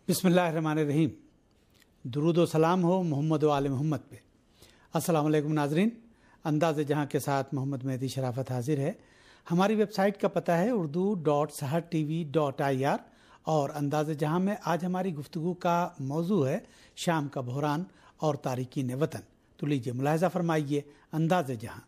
बिस्मिल्लाहिर्रहमानिर्रहीम। दुरूद व सलाम हो मोहम्मद व आले मोहम्मद पे। अस्सलाम वालेकुम नाजरीन, अंदाज़ जहां के साथ मोहम्मद मेहदी शराफत हाजिर है। हमारी वेबसाइट का पता है urdu.sahartv.ir और अंदाज़ जहां में आज हमारी गुफ्तगू का मौजू है शाम का बहरान और तारिकीन वतन। तो लीजिए मुलाहिज़ा फरमाइए अंदाज़ जहां।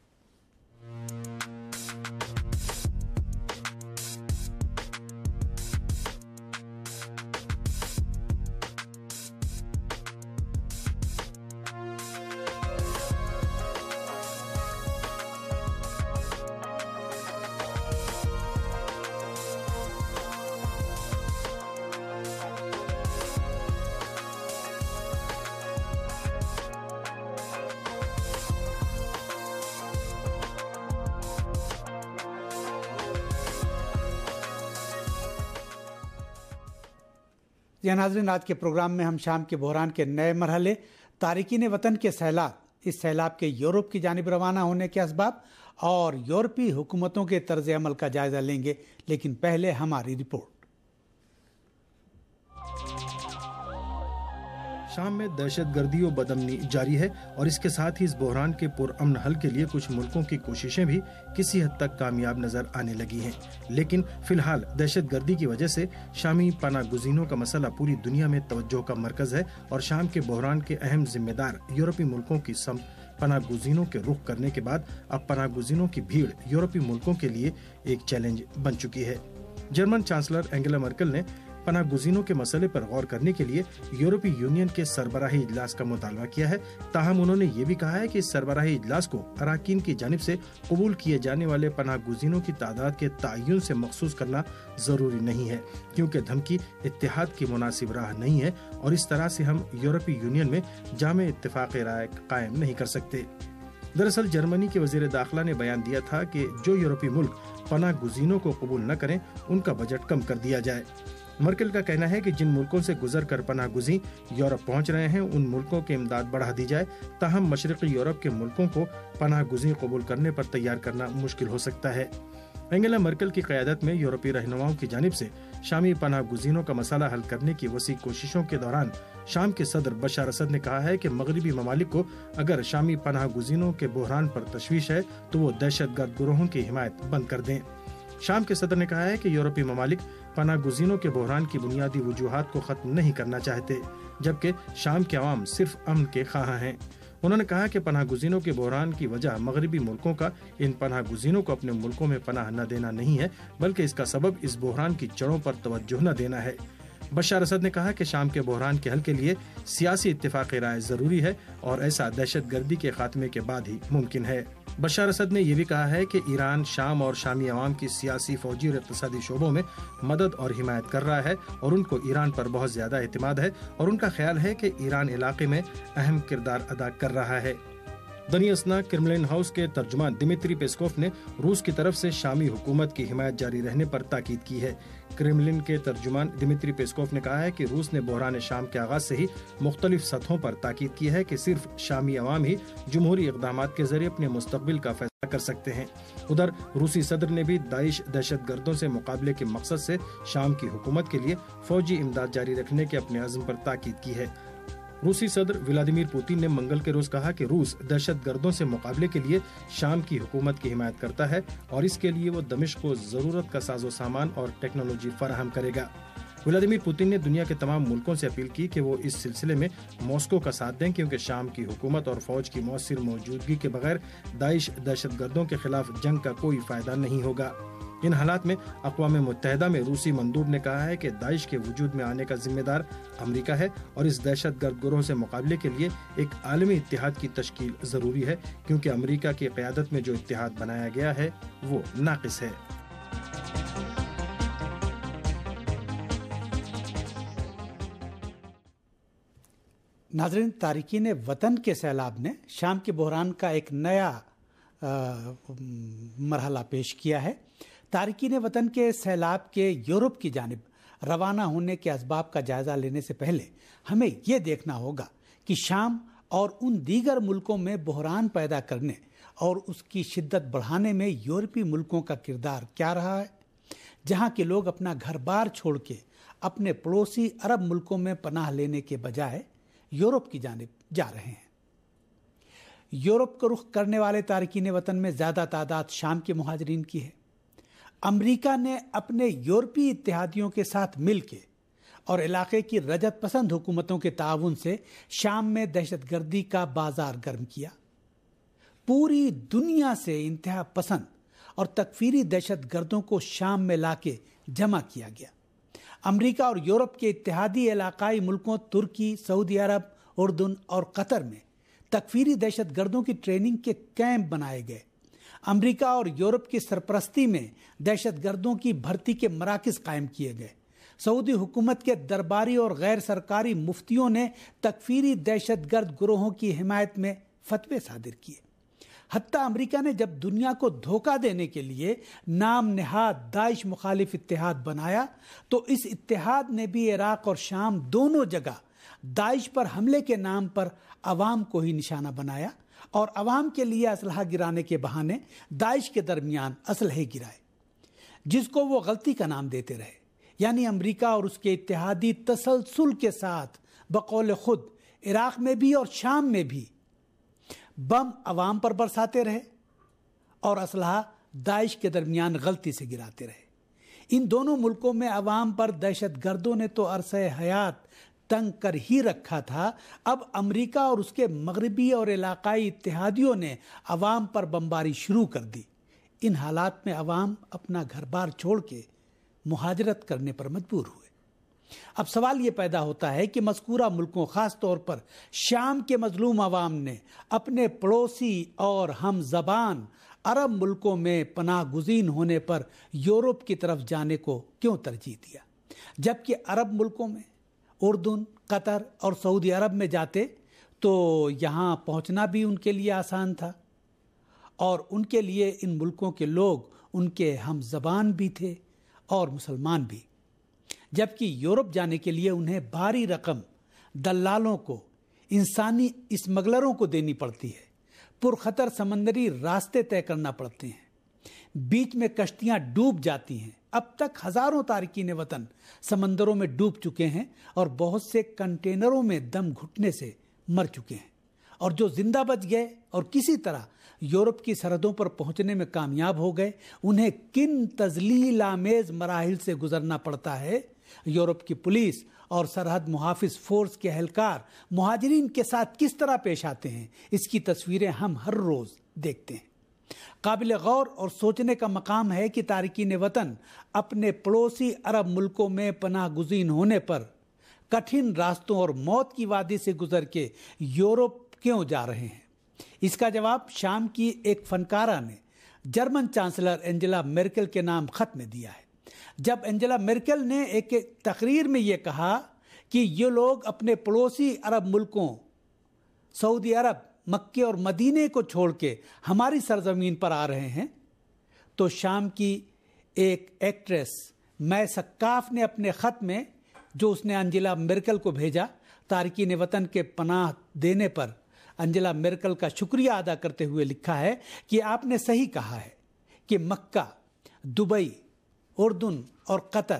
यह नाज़रीन, आज के प्रोग्राम में हम शाम के बहरान के नए मरहले, तारिकीन वतन के सैलाब, इस सैलाब के यूरोप की जानिब रवाना होने के असबाब और यूरोपीय हुकूमतों के तर्ज अमल का जायजा लेंगे। लेकिन पहले हमारी रिपोर्ट। शाम में दहशतगर्दी और बदअमनी जारी है और इसके साथ ही इस बहरान के पुरअमन हल के लिए कुछ मुल्कों की कोशिशें भी किसी हद तक कामयाब नजर आने लगी हैं। लेकिन फिलहाल दहशतगर्दी की वजह से शामी पनाह गुज़ीनों का मसला पूरी दुनिया में तवज्जो का मरकज है और शाम के बहरान के अहम जिम्मेदार यूरोपीय मुल्कों की पनाह गुज़ीनों के रुख करने के बाद अब पनाह गुज़ीनों की भीड़ यूरोपीय मुल्कों के लिए एक चैलेंज बन चुकी है। जर्मन चांसलर एंगेला मर्केल ने पनाह गुज़ीनों के मसले पर गौर करने के लिए यूरोपीय यूनियन के सरबराही इजलास का मुतालबा किया है। ताहम उन्होंने ये भी कहा है कि इस सरबराही इजलास को अराकीन की जानिब से कबूल किए जाने वाले पनाह गुज़ीनों की तादाद के तयन से मखसूस करना जरूरी नहीं है, क्योंकि धमकी इत्तेहाद की मुनासिब राह नहीं है और इस तरह से हम यूरोपीय यूनियन में जामे इत्तेफाक राय कायम नहीं कर सकते। दरअसल जर्मनी के वजीर दाखिला ने बयान दिया था कि जो यूरोपीय मुल्क पनाह गुज़ीनों को कबूल न करें उनका बजट कम कर दिया जाए। मर्केल का कहना है कि जिन मुल्कों से गुजर कर पनाह गुज़ी यूरोप पहुंच रहे हैं उन मुल्कों की इमदाद बढ़ा दी जाए। ताहम मशरक़ी यूरोप के मुल्कों को पनाह गुज़ी कबूल करने पर तैयार करना मुश्किल हो सकता है। एंगेला मर्केल की क़यादत में यूरोपीय रहनुमाओं की जानिब से शामी पनाह गुज़ीनों का मसला हल करने की वसी कोशिशों के दौरान शाम के सदर बशार असद ने कहा है कि मगरबी ममालिक को अगर शामी पनाह गुज़ीनों के बहरान पर तशवीश है तो वो दहशतगर्द गिरोहों की हिमायत बंद कर दें। शाम के सदर ने कहा है कि यूरोपीय ममालिक पनाह गुज़ीनों के बहरान की बुनियादी वजूहात को खत्म नहीं करना चाहते, जबकि शाम के अवाम सिर्फ अमन के ख्वाह हैं। उन्होंने कहा कि पनाह गुज़ीनों के बहरान की वजह मगरबी मुल्कों का इन पनाह गुज़ीनों को अपने मुल्कों में पनाह न देना नहीं है, बल्कि इसका सबब इस बहरान की जड़ों पर तवज्जो न देना है। बशार असद ने कहा कि शाम के बहरान के हल के लिए सियासी इत्तेफाक राय जरूरी है और ऐसा दहशतगर्दी के खात्मे के बाद ही मुमकिन है। बशार असद ने यह भी कहा है कि ईरान शाम और शामी अवाम की सियासी, फौजी और इक़्तिसादी शोबों में मदद और हिमायत कर रहा है और उनको ईरान पर बहुत ज्यादा एतमाद है और उनका ख्याल है कि ईरान इलाके में अहम किरदार अदा कर रहा है। दनी असना क्रेमलिन हाउस के तर्जुमान दिमित्री पेस्कोव ने रूस की तरफ से शामी हुकूमत की हिमायत जारी रहने पर ताकीद की है। क्रेमलिन के तर्जुमान दिमित्री पेस्कोव ने कहा है कि रूस ने बहरान शाम के आगाज से ही मुख्तलिफ सतहों पर ताकीद की है कि सिर्फ शामी अवाम ही जमहूरी इक़दामात के जरिए अपने मुस्तकबिल का फैसला कर सकते हैं। उधर रूसी सदर ने भी दाइश दहशतगर्दों से मुकाबले के मकसद से शाम की हुकूमत के लिए फौजी इमदाद जारी रखने के अपने अज़्म पर ताकीद की है। रूसी सदर व्लादिमीर पुतिन ने मंगल के रोज कहा कि रूस दहशतगर्दों से मुकाबले के लिए शाम की हुकूमत की हिमायत करता है और इसके लिए वो दमिश्क को जरूरत का साजो सामान और टेक्नोलॉजी फराहम करेगा। व्लादिमीर पुतिन ने दुनिया के तमाम मुल्कों से अपील की कि वो इस सिलसिले में मॉस्को का साथ दें, क्योंकि शाम की हुकूमत और फौज की मौसर मौजूदगी के बगैर दाइश दहशतगर्दों के खिलाफ जंग का कोई फायदा नहीं होगा। इन हालात में अक़वाम मुत्तहिदा में रूसी मंदूब ने कहा है कि दाइश के वजूद में आने का जिम्मेदार अमेरिका है और इस दहशतगर्द गिरोह से मुकाबले के लिए एक आलमी इत्तेहाद की तश्कील जरूरी है, क्योंकि अमेरिका की क़यादत में जो इत्तेहाद बनाया गया है वो नाक़िस है। नाज़रीन, तारिकीन वतन के सैलाब ने शाम के बहरान का एक नया मरहला पेश किया है। तारिकीन वतन के सैलाब के यूरोप की जानिब रवाना होने के असबाब का जायजा लेने से पहले हमें यह देखना होगा कि शाम और उन दीगर मुल्कों में बहरान पैदा करने और उसकी शिद्दत बढ़ाने में यूरोपीय मुल्कों का किरदार क्या रहा है, जहां के लोग अपना घर बार छोड़ के اپنے پڑوسی عرب ملکوں میں پناہ لینے کے بجائے یورپ کی جانب جا رہے ہیں۔ یورپ کو رخ کرنے والے تارکین وطن میں زیادہ تعداد شام کے مہاجرین کی ہے۔ امریکہ نے اپنے یورپی اتحادیوں کے ساتھ مل کے اور علاقے کی رجعت پسند حکومتوں کے تعاون سے شام میں دہشت گردی کا بازار گرم کیا۔ پوری دنیا سے انتہا پسند اور تکفیری دہشت گردوں کو شام میں لا کے جمع کیا گیا۔ امریکہ اور یورپ کے اتحادی علاقائی ملکوں ترکی، سعودی عرب، اردن اور قطر میں تکفیری دہشت گردوں کی ٹریننگ کے کیمپ بنائے گئے۔ امریکہ اور یورپ کی سرپرستی میں دہشت گردوں کی بھرتی کے مراکز قائم کیے گئے۔ سعودی حکومت کے درباری اور غیر سرکاری مفتیوں نے تکفیری دہشت گرد گروہوں کی حمایت میں فتوے صادر کیے۔ حتیٰ امریکہ نے جب دنیا کو دھوکہ دینے کے لیے نام نہاد داعش مخالف اتحاد بنایا تو اس اتحاد نے بھی عراق اور شام دونوں جگہ داعش پر حملے کے نام پر عوام کو ہی نشانہ بنایا اور عوام کے لیے اسلحہ گرانے کے بہانے داعش کے درمیان اسلحے گرائے، جس کو وہ غلطی کا نام دیتے رہے۔ یعنی امریکہ اور اس کے اتحادی تسلسل کے ساتھ بقول خود عراق میں بھی اور شام میں بھی بم عوام پر برساتے رہے اور اسلحہ داعش کے درمیان غلطی سے گراتے رہے۔ ان دونوں ملکوں میں عوام پر دہشت گردوں نے تو عرصہ حیات تنگ کر ہی رکھا تھا، اب امریکہ اور اس کے مغربی اور علاقائی اتحادیوں نے عوام پر بمباری شروع کر دی۔ ان حالات میں عوام اپنا گھر بار چھوڑ کے مہاجرت کرنے پر مجبور ہوئے۔ اب سوال یہ پیدا ہوتا ہے کہ مذکورہ ملکوں، خاص طور پر شام کے مظلوم عوام نے اپنے پڑوسی اور ہم زبان عرب ملکوں میں پناہ گزین ہونے پر یورپ کی طرف جانے کو کیوں ترجیح دیا، جبکہ عرب ملکوں میں اردن، قطر اور سعودی عرب میں جاتے تو یہاں پہنچنا بھی ان کے لیے آسان تھا اور ان کے لیے ان ملکوں کے لوگ ان کے ہم زبان بھی تھے اور مسلمان بھی، جبکہ یورپ جانے کے لیے انہیں بھاری رقم دلالوں کو، انسانی اسمگلروں کو دینی پڑتی ہے، پرخطر سمندری راستے طے کرنا پڑتے ہیں، بیچ میں کشتیاں ڈوب جاتی ہیں۔ اب تک ہزاروں تارکین وطن سمندروں میں ڈوب چکے ہیں اور بہت سے کنٹینروں میں دم گھٹنے سے مر چکے ہیں، اور جو زندہ بچ گئے اور کسی طرح یورپ کی سرحدوں پر پہنچنے میں کامیاب ہو گئے، انہیں کن تذلیل آمیز مراحل سے گزرنا پڑتا ہے۔ یورپ کی پولیس اور سرحد محافظ فورس کے اہلکار مہاجرین کے ساتھ کس طرح پیش آتے ہیں، اس کی تصویریں ہم ہر روز دیکھتے ہیں۔ قابل غور اور سوچنے کا مقام ہے کہ تارکین وطن اپنے پڑوسی عرب ملکوں میں پناہ گزین ہونے پر کٹھن راستوں اور موت کی وادی سے گزر کے یورپ کیوں جا رہے ہیں۔ اس کا جواب شام کی ایک فنکارہ نے جرمن چانسلر انجلا مرکل کے نام خط میں دیا ہے۔ جب انجلا مرکل نے ایک تقریر میں یہ کہا کہ یہ لوگ اپنے پڑوسی عرب ملکوں سعودی عرب، مکے اور مدینے کو چھوڑ کے ہماری سرزمین پر آ رہے ہیں، تو شام کی ایک ایکٹریس میں سکاف نے اپنے خط میں جو اس نے انجلا مرکل کو بھیجا، تارکین وطن کے پناہ دینے پر انجلا مرکل کا شکریہ ادا کرتے ہوئے لکھا ہے کہ آپ نے صحیح کہا ہے کہ مکہ، دبئی، اردن اور قطر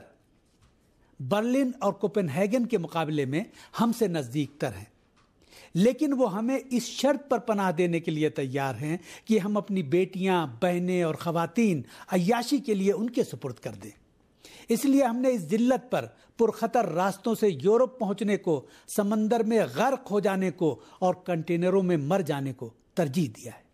برلن اور کوپن ہیگن کے مقابلے میں ہم سے نزدیک تر ہیں، لیکن وہ ہمیں اس شرط پر پناہ دینے کے لیے تیار ہیں کہ ہم اپنی بیٹیاں، بہنیں اور خواتین عیاشی کے لیے ان کے سپرد کر دیں۔ اس لیے ہم نے اس ذلت پر پرخطر راستوں سے یورپ پہنچنے کو، سمندر میں غرق ہو جانے کو اور کنٹینروں میں مر جانے کو ترجیح دیا ہے۔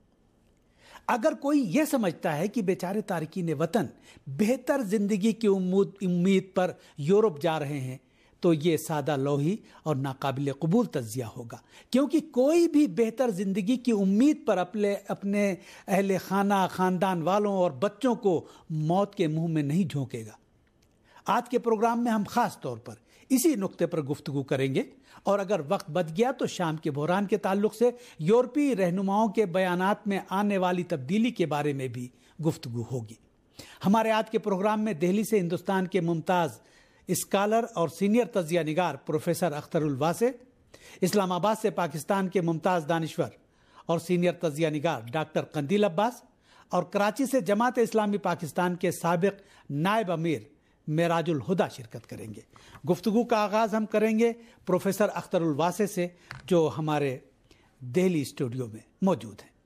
اگر کوئی یہ سمجھتا ہے کہ بیچارے تارکین وطن بہتر زندگی کی امید پر یورپ جا رہے ہیں تو یہ سادہ لوحی اور ناقابل قبول تجزیہ ہوگا، کیونکہ کوئی بھی بہتر زندگی کی امید پر اپنے اہل خانہ، خاندان والوں اور بچوں کو موت کے منہ میں نہیں جھونکے گا۔ آج کے پروگرام میں ہم خاص طور پر اسی نقطے پر گفتگو کریں گے، اور اگر وقت بچ گیا تو شام کے بحران کے تعلق سے یورپی رہنماؤں کے بیانات میں آنے والی تبدیلی کے بارے میں بھی گفتگو ہوگی۔ ہمارے آج کے پروگرام میں دہلی سے ہندوستان کے ممتاز اسکالر اور سینئر تجزیہ نگار پروفیسر اختر الواسع، اسلام آباد سے پاکستان کے ممتاز دانشور اور سینئر تجزیہ نگار ڈاکٹر قندیل عباس، اور کراچی سے جماعت اسلامی پاکستان کے سابق نائب امیر معراج الہدیٰ شرکت کریں گے۔ گفتگو کا آغاز ہم کریں گے پروفیسر اختر الواسع سے، جو ہمارے دہلی اسٹوڈیو میں موجود ہیں۔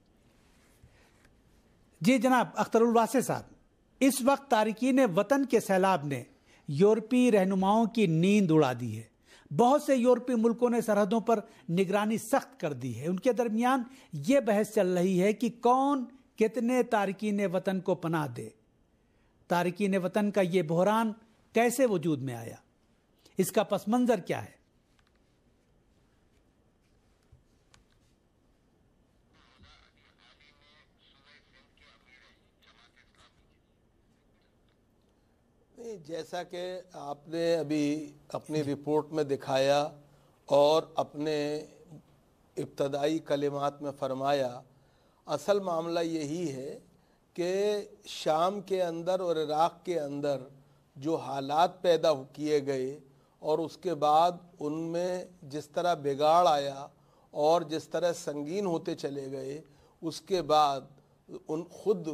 جی جناب اختر الواسع صاحب، اس وقت تارکین وطن کے سیلاب نے یورپی رہنماؤں کی نیند اڑا دی ہے۔ بہت سے یورپی ملکوں نے سرحدوں پر نگرانی سخت کر دی ہے۔ ان کے درمیان یہ بحث چل رہی ہے کہ کون کتنے تارکین وطن کو پناہ دے۔ تارکین وطن کا یہ بحران کیسے وجود میں آیا؟ اس کا پس منظر کیا ہے؟ جیسا کہ آپ نے ابھی اپنی رپورٹ میں دکھایا اور اپنے ابتدائی کلمات میں فرمایا، اصل معاملہ یہی ہے کہ شام کے اندر اور عراق کے اندر جو حالات پیدا کیے گئے اور اس کے بعد ان میں جس طرح بگاڑ آیا اور جس طرح سنگین ہوتے چلے گئے، اس کے بعد خود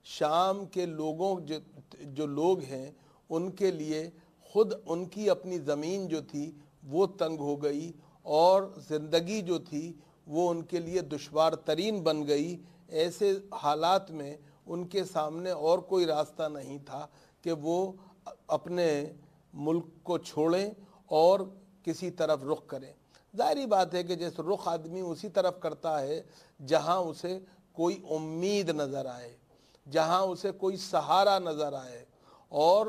شام کے لوگوں جو لوگ ہیں ان کے لیے خود ان کی اپنی زمین جو تھی وہ تنگ ہو گئی اور زندگی جو تھی وہ ان کے لیے دشوار ترین بن گئی۔ ایسے حالات میں ان کے سامنے اور کوئی راستہ نہیں تھا کہ وہ اپنے ملک کو چھوڑیں اور کسی طرف رخ کریں۔ ظاہری بات ہے کہ جیسے رخ آدمی اسی طرف کرتا ہے جہاں اسے کوئی امید نظر آئے، جہاں اسے کوئی سہارا نظر آئے، اور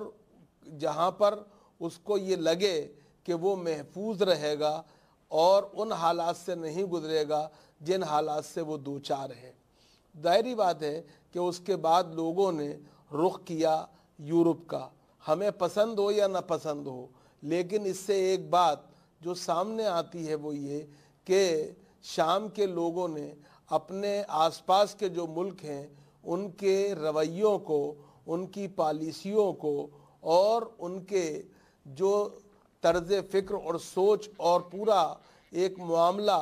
جہاں پر اس کو یہ لگے کہ وہ محفوظ رہے گا اور ان حالات سے نہیں گزرے گا جن حالات سے وہ دوچار ہے۔ ظاہری بات ہے کہ اس کے بعد لوگوں نے رخ کیا یورپ کا، ہمیں پسند ہو یا نہ پسند ہو، لیکن اس سے ایک بات جو سامنے آتی ہے وہ یہ کہ شام کے لوگوں نے اپنے آس پاس کے جو ملک ہیں ان کے رویوں کو، ان کی پالیسیوں کو اور ان کے جو طرز فکر اور سوچ اور پورا ایک معاملہ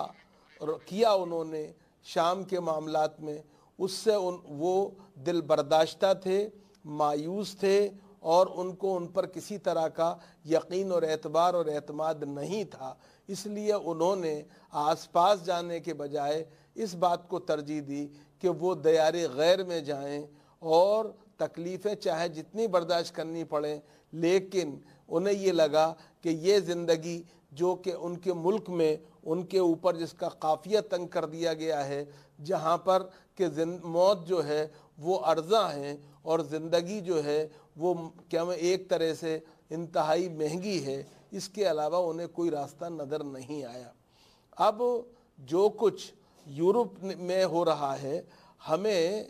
کیا انہوں نے شام کے معاملات میں، اس سے وہ دل برداشتہ تھے، مایوس تھے، اور ان کو ان پر کسی طرح کا یقین اور اعتبار اور اعتماد نہیں تھا۔ اس لیے انہوں نے آس پاس جانے کے بجائے اس بات کو ترجیح دی کہ وہ دیار غیر میں جائیں اور تکلیفیں چاہے جتنی برداشت کرنی پڑیں، لیکن انہیں یہ لگا کہ یہ زندگی جو کہ ان کے ملک میں ان کے اوپر جس کا قافیہ تنگ کر دیا گیا ہے، جہاں پر کہ موت جو ہے وہ عرضہ ہیں اور زندگی جو ہے وہ کیا ایک طرح سے انتہائی مہنگی ہے، اس کے علاوہ انہیں کوئی راستہ نظر نہیں آیا۔ اب جو کچھ یورپ میں ہو رہا ہے، ہمیں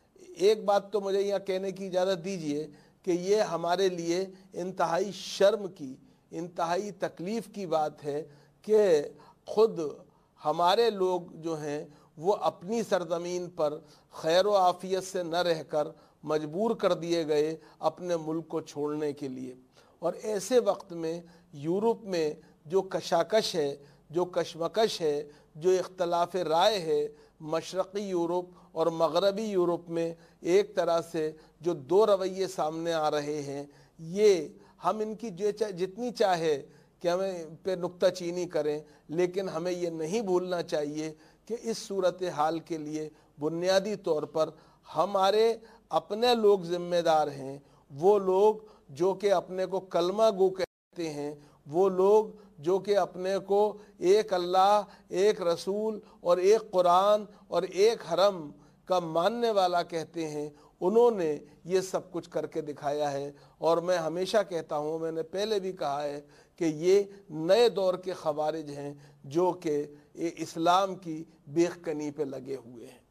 ایک بات تو مجھے یہاں کہنے کی اجازت دیجئے کہ یہ ہمارے لیے انتہائی شرم کی، انتہائی تکلیف کی بات ہے کہ خود ہمارے لوگ جو ہیں وہ اپنی سرزمین پر خیر و عافیت سے نہ رہ کر مجبور کر دیے گئے اپنے ملک کو چھوڑنے کے لیے۔ اور ایسے وقت میں یورپ میں جو کشاکش ہے، جو کشمکش ہے، جو اختلاف رائے ہے، مشرقی یورپ اور مغربی یورپ میں ایک طرح سے جو دو رویے سامنے آ رہے ہیں، یہ ہم ان کی جتنی چاہے کہ ہمیں پہ نکتہ چینی کریں، لیکن ہمیں یہ نہیں بھولنا چاہیے کہ اس صورتحال کے لیے بنیادی طور پر ہمارے اپنے لوگ ذمہ دار ہیں، وہ لوگ جو کہ اپنے کو کلمہ گو کہتے ہیں، وہ لوگ جو کہ اپنے کو ایک اللہ، ایک رسول اور ایک قرآن اور ایک حرم کا ماننے والا کہتے ہیں، انہوں نے یہ سب کچھ کر کے دکھایا ہے۔ اور میں ہمیشہ کہتا ہوں، میں نے پہلے بھی کہا ہے کہ یہ نئے دور کے خوارج ہیں جو کہ اسلام کی بیخ کنی پہ لگے ہوئے ہیں۔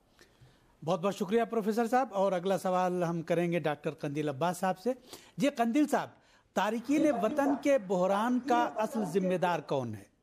بہت بہت شکریہ پروفیسر صاحب۔ اور اگلا سوال ہم کریں گے ڈاکٹر قندیل عباس صاحب سے۔ جی قندیل صاحب، تارکین وطن کے بحران کا اصل ذمہ دار کون ہے؟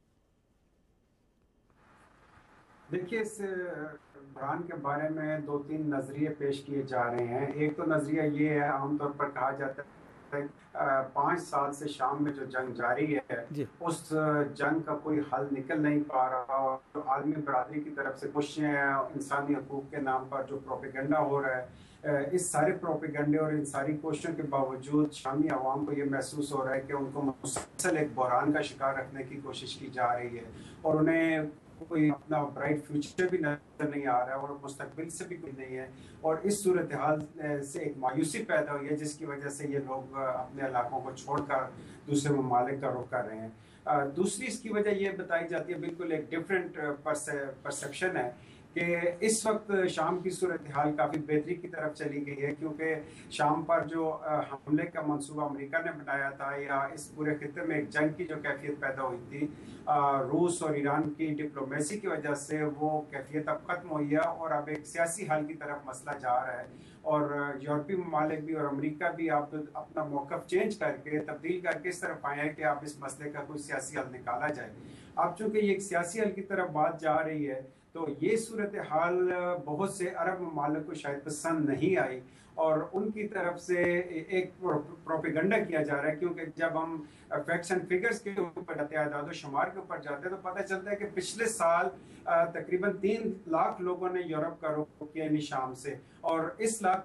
دیکھیے، اس بحران کے بارے میں دو تین نظریے پیش کیے جا رہے ہیں۔ ایک تو نظریہ یہ ہے، عام طور پر کہا جاتا ہے 5 سال سے شام میں جو جنگ جاری ہے اس جنگ کا کوئی حل نکل نہیں پا رہا، اور عالمی برادری کی طرف سے کچھ انسانی حقوق کے نام پر جو پروپیگنڈا ہو رہا ہے اس سارے پروپیگنڈے اور ان ساری کوششوں کے باوجود شامی عوام کو یہ محسوس ہو رہا ہے کہ ان کو مسلسل ایک بحران کا شکار رکھنے کی کوشش کی جا رہی ہے اور انہیں کوئی اپنا برائٹ فیوچر بھی نظر نہیں آ رہا ہے اور مستقبل سے بھی کوئی نہیں ہے، اور اس صورتحال سے ایک مایوسی پیدا ہوئی ہے جس کی وجہ سے یہ لوگ اپنے علاقوں کو چھوڑ کر دوسرے ممالک کا رخ کر رہے ہیں۔ دوسری اس کی وجہ یہ بتائی جاتی ہے، بالکل ایک ڈفرینٹ پرسیپشن ہے کہ اس وقت شام کی صورتحال کافی بہتری کی طرف چلی گئی ہے، کیونکہ شام پر جو حملے کا منصوبہ امریکہ نے بنایا تھا یا اس پورے خطے میں ایک جنگ کی جو کیفیت پیدا ہوئی تھی، روس اور ایران کی ڈپلومیسی کی وجہ سے وہ کیفیت اب ختم ہوئی ہے اور اب ایک سیاسی حل کی طرف مسئلہ جا رہا ہے، اور یورپی ممالک بھی اور امریکہ بھی اب اپنا موقف چینج کر کے تبدیل کر کے اس طرف آئے ہیں کہ اب اس مسئلے کا کوئی سیاسی حل نکالا جائے۔ اب چونکہ یہ ایک سیاسی حل کی طرف بات جا رہی ہے تو یہ صورتحال بہت سے عرب ممالک کو شاید پسند نہیں آئی اور ان کی طرف سے ایک پروپیگنڈا کیا جا رہا ہے، کیونکہ جب ہم فیکٹس اینڈ فگرز کے اوپر جاتے ہیں، اعداد و شمار کے اوپر جاتے ہیں، تو پتہ چلتا ہے کہ پچھلے سال تقریباً 3 لاکھ لوگوں نے یورپ کا رخ کیا، یعنی شام سے، اور اس سال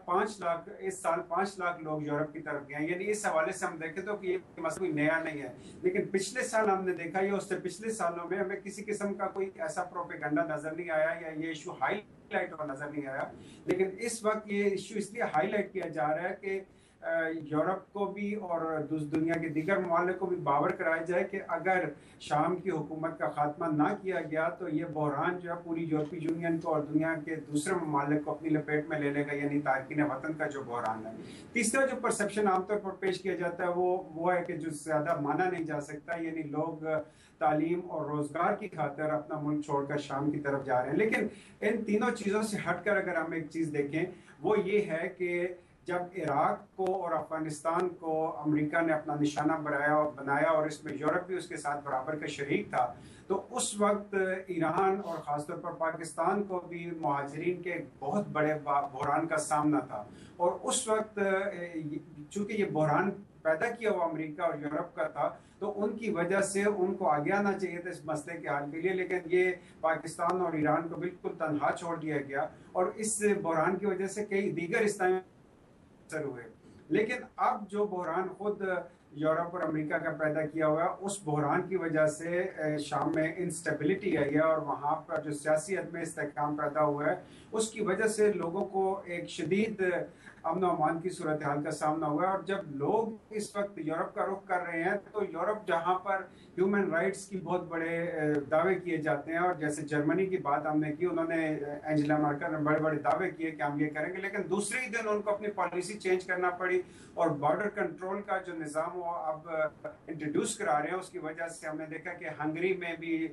5 لاکھ لوگ یورپ کی طرف گئے ہیں۔ یعنی اس حوالے سے ہم دیکھیں تو کہ یہ مسئلہ کوئی نیا نہیں ہے، لیکن پچھلے سال ہم نے دیکھا یا اس سے پچھلے سالوں میں ہمیں کسی قسم کا کوئی ایسا پروپیگنڈا نظر نہیں آیا یا یہ ایشو ہائی لائٹ ہوا نظر نہیں آیا، لیکن اس وقت یہ ایشو اس لیے ہائی لائٹ کیا جا رہا ہے کہ یورپ کو بھی اور دنیا کے دیگر ممالک کو بھی باور کرایا جائے کہ اگر شام کی حکومت کا خاتمہ نہ کیا گیا تو یہ بحران جو ہے پوری یورپی یونین کو اور دنیا کے دوسرے ممالک کو اپنی لپیٹ میں لے لے گا، یعنی تارکین وطن کا جو بحران ہے۔ تیسرا جو پرسیپشن عام طور پر پیش کیا جاتا ہے وہ ہے کہ جو زیادہ مانا نہیں جا سکتا، یعنی لوگ تعلیم اور روزگار کی خاطر اپنا ملک چھوڑ کر شام کی طرف جا رہے ہیں۔ لیکن ان تینوں چیزوں سے ہٹ کر اگر ہم ایک چیز دیکھیں وہ یہ ہے کہ جب عراق کو اور افغانستان کو امریکہ نے اپنا نشانہ بنایا اور اس میں یورپ بھی اس کے ساتھ برابر کا شریک تھا، تو اس وقت ایران اور خاص طور پر پاکستان کو بھی مہاجرین کے بہت بڑے بحران کا سامنا تھا، اور اس وقت چونکہ یہ بحران پیدا کیا ہوا امریکہ اور یورپ کا تھا تو ان کی وجہ سے ان کو آگے آنا چاہیے تھا اس مسئلے کے حل کے لیے، لیکن یہ پاکستان اور ایران کو بالکل تنہا چھوڑ دیا گیا اور اس بحران کی وجہ سے کئی دیگر اسلامی ہوئے۔ لیکن اب جو بحران خود یورپ اور امریکہ کا پیدا کیا ہوا ہے، اس بحران کی وجہ سے شام میں انسٹیبلٹی آئی ہے اور وہاں پر جو سیاسی عدم استحکام پیدا ہوا ہے اس کی وجہ سے لوگوں کو ایک شدید امن و امان کی صورتحال کا سامنا ہوا ہے۔ اور جب لوگ اس وقت یورپ کا رخ کر رہے ہیں تو یورپ جہاں پر ہیومن رائٹس کی بہت بڑے دعوے کیے جاتے ہیں، اور جیسے جرمنی کی بات ہم نے کی، انہوں نے اینجلا مرکل نے بڑے بڑے دعوے کیے کہ ہم یہ کریں گے، لیکن دوسرے ہی دن ان کو اپنی پالیسی چینج کرنا پڑی اور بارڈر کنٹرول کا جو نظام وہ اب انٹروڈیوس کرا رہے ہیں۔ اس کی وجہ سے ہم نے دیکھا کہ ہنگری میں بھی،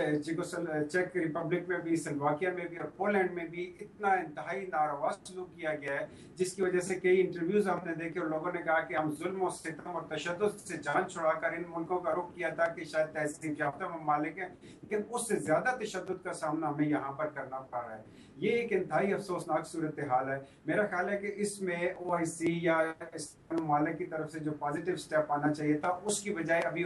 چیک ریپبلک میں بھی، سلواکیا میں بھی اور پولینڈ میں بھی اتنا انتہائی ناروا سلوک کیا گیا ہے، جس کی وجہ سے کئی انٹرویوز ہم نے دیکھے اور لوگوں نے کہا کہ ہم ظلم و ستم اور تشدد سے جان چھڑا کر ان ملکوں کا رخ کیا تھا کہ شاید تہذیب یافتہ ممالک ہیں، لیکن اس سے زیادہ تشدد کا سامنا ہمیں یہاں پر کرنا پڑ رہا ہے۔ یہ ایک انتہائی افسوسناک صورتحال ہے۔ میرا خیال ہے کہ اس میں OIC یا اس ممالک کی طرف سے جو پازیٹیو سٹیپ آنا چاہیے تھا، اس کی بجائے ابھی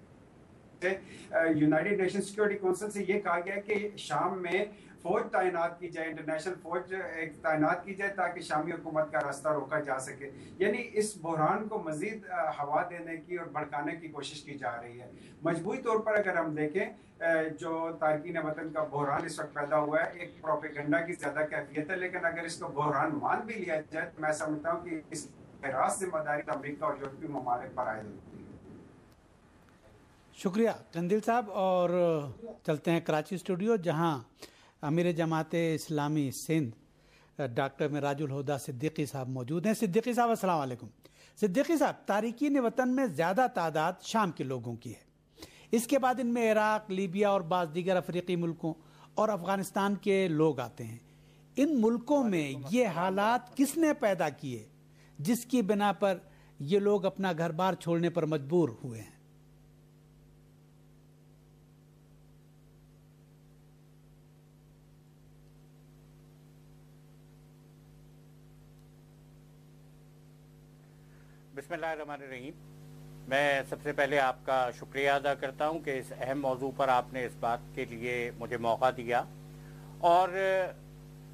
یونائیٹڈ نیشن سیکورٹی کونسل سے یہ کہا گیا کہ شام میں فوج تعینات کی جائے، انٹرنیشنل فوج تعینات کی جائے تاکہ شامی حکومت کا راستہ روکا جا سکے۔ یعنی اس بحران کو مزید ہوا دینے کی اور بھڑکانے کی کوشش کی جا رہی ہے۔ مجموعی طور پر اگر ہم دیکھیں جو تارکین وطن کا بحران اس وقت پیدا ہوا ہے، ایک پروپیگنڈا کی زیادہ کیفیت ہے، لیکن اگر اس کو بحران مان بھی لیا جائے تو میں سمجھتا ہوں کہ اس راست ذمہ داری امریکہ اور یورپی ممالک پر عائد ہوتی ہے۔ شکریہ قندیل صاحب، اور چلتے ہیں کراچی اسٹوڈیو جہاں امیر جماعت اسلامی سندھ ڈاکٹر معراج الہدیٰ صدیقی صاحب موجود ہیں۔ صدیقی صاحب السلام علیکم۔ صدیقی صاحب، تارکین وطن میں زیادہ تعداد شام کے لوگوں کی ہے، اس کے بعد ان میں عراق، لیبیا اور بعض دیگر افریقی ملکوں اور افغانستان کے لوگ آتے ہیں۔ ان ملکوں میں یہ حالات کس نے پیدا کیے جس کی بنا پر یہ لوگ اپنا گھر بار چھوڑنے پر مجبور ہوئے ہیں؟ بسم اللہ الرحمن الرحیم۔ میں سب سے پہلے آپ کا شکریہ ادا کرتا ہوں کہ اس اہم موضوع پر آپ نے اس بات کے لیے مجھے موقع دیا، اور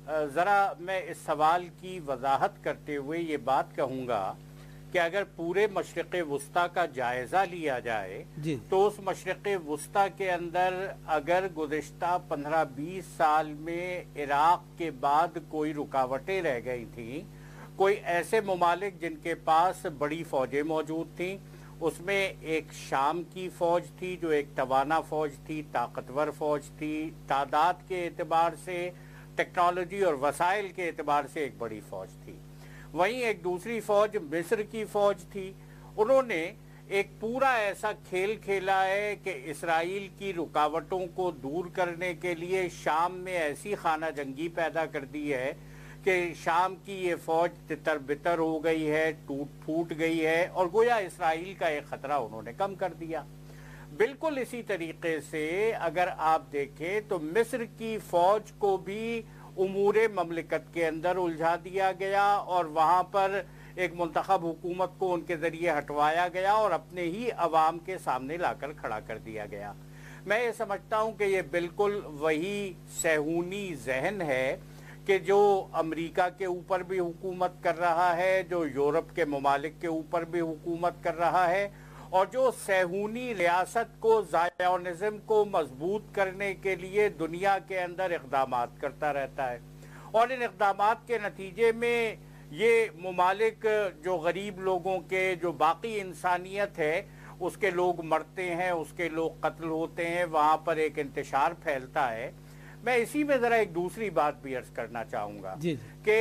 ذرا میں اس سوال کی وضاحت کرتے ہوئے یہ بات کہوں گا کہ اگر پورے مشرق وسطیٰ کا جائزہ لیا جائے تو اس مشرق وسطیٰ کے اندر اگر گزشتہ 15-20 سال میں عراق کے بعد کوئی رکاوٹیں رہ گئی تھیں، کوئی ایسے ممالک جن کے پاس بڑی فوجیں موجود تھیں، اس میں ایک شام کی فوج تھی جو ایک توانا فوج تھی، طاقتور فوج تھی، تعداد کے اعتبار سے، ٹیکنالوجی اور وسائل کے اعتبار سے ایک بڑی فوج تھی۔ وہیں ایک دوسری فوج مصر کی فوج تھی۔ انہوں نے ایک پورا ایسا کھیل کھیلا ہے کہ اسرائیل کی رکاوٹوں کو دور کرنے کے لیے شام میں ایسی خانہ جنگی پیدا کر دی ہے کہ شام کی یہ فوج تتر بتر ہو گئی ہے، ٹوٹ پھوٹ گئی ہے، اور گویا اسرائیل کا ایک خطرہ انہوں نے کم کر دیا۔ بالکل اسی طریقے سے اگر آپ دیکھیں تو مصر کی فوج کو بھی امور مملکت کے اندر الجھا دیا گیا اور وہاں پر ایک منتخب حکومت کو ان کے ذریعے ہٹوایا گیا اور اپنے ہی عوام کے سامنے لا کر کھڑا کر دیا گیا۔ میں یہ سمجھتا ہوں کہ یہ بالکل وہی صہیونی ذہن ہے کہ جو امریکہ کے اوپر بھی حکومت کر رہا ہے، جو یورپ کے ممالک کے اوپر بھی حکومت کر رہا ہے، اور جو صہیونی ریاست کو، زائونزم کو مضبوط کرنے کے لیے دنیا کے اندر اقدامات کرتا رہتا ہے۔ اور ان اقدامات کے نتیجے میں یہ ممالک جو غریب لوگوں کے، جو باقی انسانیت ہے اس کے لوگ مرتے ہیں، اس کے لوگ قتل ہوتے ہیں، وہاں پر ایک انتشار پھیلتا ہے۔ میں اسی میں ذرا ایک دوسری بات بھی عرض کرنا چاہوں گا کہ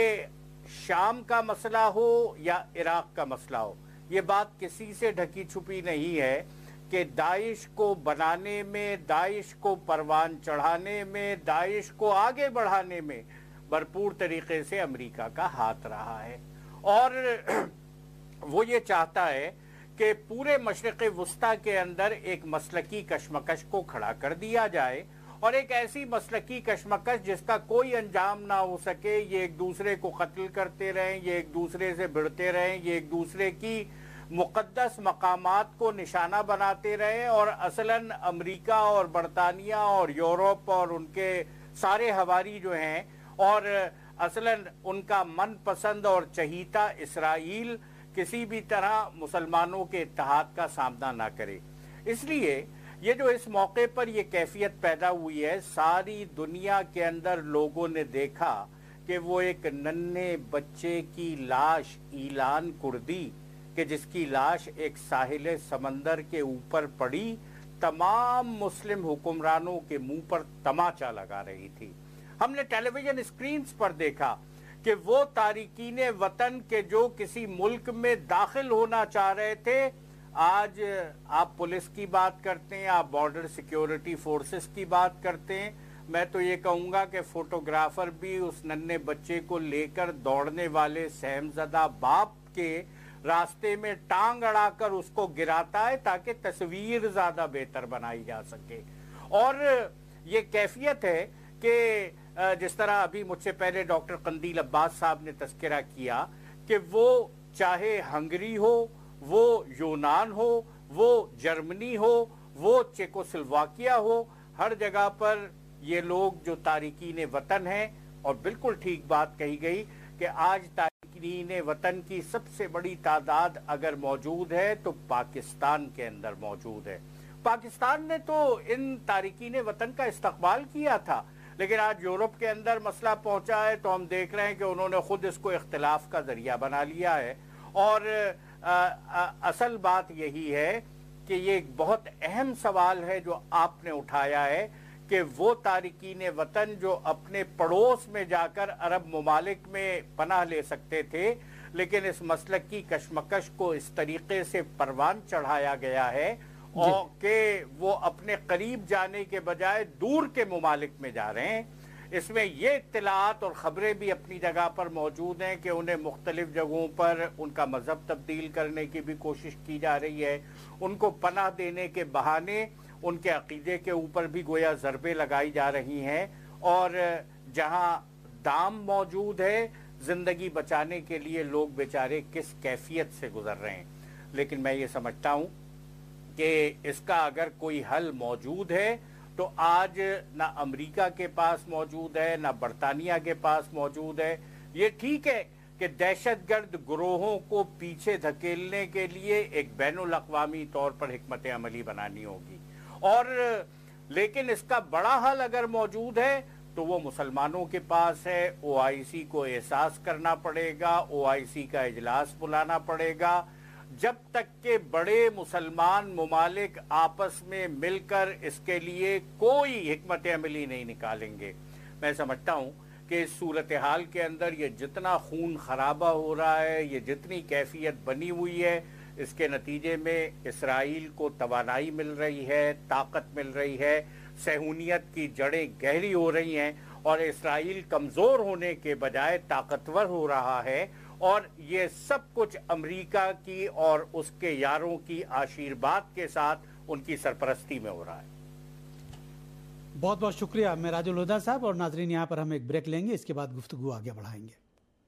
شام کا مسئلہ ہو یا عراق کا مسئلہ ہو، یہ بات کسی سے ڈھکی چھپی نہیں ہے کہ داعش کو بنانے میں، داعش کو پروان چڑھانے میں، داعش کو آگے بڑھانے میں بھرپور طریقے سے امریکہ کا ہاتھ رہا ہے، اور وہ یہ چاہتا ہے کہ پورے مشرق وسطیٰ کے اندر ایک مسلکی کشمکش کو کھڑا کر دیا جائے، اور ایک ایسی مسلکی کشمکش جس کا کوئی انجام نہ ہو سکے، یہ ایک دوسرے کو قتل کرتے رہیں، یہ ایک دوسرے سے بھڑتے رہیں، یہ ایک دوسرے کی مقدس مقامات کو نشانہ بناتے رہے، اور اصلاً امریکہ اور برطانیہ اور یورپ اور ان کے سارے ہواری جو ہیں، اور اصلاً ان کا من پسند اور چہیتا اسرائیل کسی بھی طرح مسلمانوں کے اتحاد کا سامنا نہ کرے۔ اس لیے یہ جو اس موقع پر یہ کیفیت پیدا ہوئی ہے، ساری دنیا کے اندر لوگوں نے دیکھا کہ وہ ایک ننھے بچے کی لاش اعلان کردی کہ جس کی لاش ایک ساحل سمندر کے اوپر پڑی، تمام مسلم حکمرانوں کے منہ پر تماچا لگا رہی تھی۔ ہم نے ٹیلی ویژن اسکرینز پر دیکھا کہ وہ تارکین وطن کے جو کسی ملک میں داخل ہونا چاہ رہے تھے، آج آپ پولیس کی بات کرتے ہیں، آپ بارڈر سیکیورٹی فورسز کی بات کرتے ہیں، میں تو یہ کہوں گا کہ فوٹوگرافر بھی اس ننھے بچے کو لے کر دوڑنے والے سہم زدہ باپ کے راستے میں ٹانگ اڑا کر اس کو گراتا ہے تاکہ تصویر زیادہ بہتر بنائی جا سکے۔ اور یہ کیفیت ہے کہ جس طرح ابھی مجھ سے پہلے ڈاکٹر قندیل عباس صاحب نے تذکرہ کیا کہ وہ چاہے ہنگری ہو، وہ یونان ہو، وہ جرمنی ہو، وہ چیکوسلواکیہ ہو، ہر جگہ پر یہ لوگ جو تارکین وطن ہیں، اور بالکل ٹھیک بات کہی گئی کہ آج تارکین وطن کی سب سے بڑی تعداد اگر موجود ہے تو پاکستان کے اندر موجود ہے۔ پاکستان نے تو ان تارکین وطن کا استقبال کیا تھا، لیکن آج یورپ کے اندر مسئلہ پہنچا ہے تو ہم دیکھ رہے ہیں کہ انہوں نے خود اس کو اختلاف کا ذریعہ بنا لیا ہے۔ اور اصل بات یہی ہے کہ یہ ایک بہت اہم سوال ہے جو آپ نے اٹھایا ہے کہ وہ تارکین وطن جو اپنے پڑوس میں جا کر عرب ممالک میں پناہ لے سکتے تھے، لیکن اس مسلک کی کشمکش کو اس طریقے سے پروان چڑھایا گیا ہے اور کہ وہ اپنے قریب جانے کے بجائے دور کے ممالک میں جا رہے ہیں۔ اس میں یہ اطلاعات اور خبریں بھی اپنی جگہ پر موجود ہیں کہ انہیں مختلف جگہوں پر ان کا مذہب تبدیل کرنے کی بھی کوشش کی جا رہی ہے، ان کو پناہ دینے کے بہانے ان کے عقیدے کے اوپر بھی گویا ضربیں لگائی جا رہی ہیں، اور جہاں دام موجود ہے زندگی بچانے کے لیے لوگ بیچارے کس کیفیت سے گزر رہے ہیں۔ لیکن میں یہ سمجھتا ہوں کہ اس کا اگر کوئی حل موجود ہے تو آج نہ امریکہ کے پاس موجود ہے نہ برطانیہ کے پاس موجود ہے. یہ ٹھیک ہے کہ دہشت گرد گروہوں کو پیچھے دھکیلنے کے لیے ایک بین الاقوامی طور پر حکمت عملی بنانی ہوگی، اور لیکن اس کا بڑا حل اگر موجود ہے تو وہ مسلمانوں کے پاس ہے. OIC کو احساس کرنا پڑے گا، OIC کا اجلاس بلانا پڑے گا. جب تک کہ بڑے مسلمان ممالک آپس میں مل کر اس کے لیے کوئی حکمت عملی نہیں نکالیں گے، میں سمجھتا ہوں کہ اس صورتحال کے اندر یہ جتنا خون خرابہ ہو رہا ہے، یہ جتنی کیفیت بنی ہوئی ہے، اس کے نتیجے میں اسرائیل کو توانائی مل رہی ہے، طاقت مل رہی ہے، صہیونیت کی جڑیں گہری ہو رہی ہیں، اور اسرائیل کمزور ہونے کے بجائے طاقتور ہو رہا ہے. اور یہ سب کچھ امریکہ کی اور اس کے یاروں کی آشیرواد کے ساتھ ان کی سرپرستی میں ہو رہا ہے. بہت بہت شکریہ معراج الہدیٰ صاحب. اور ناظرین، یہاں پر ہم ایک بریک لیں گے، اس کے بعد گفتگو آگے بڑھائیں گے.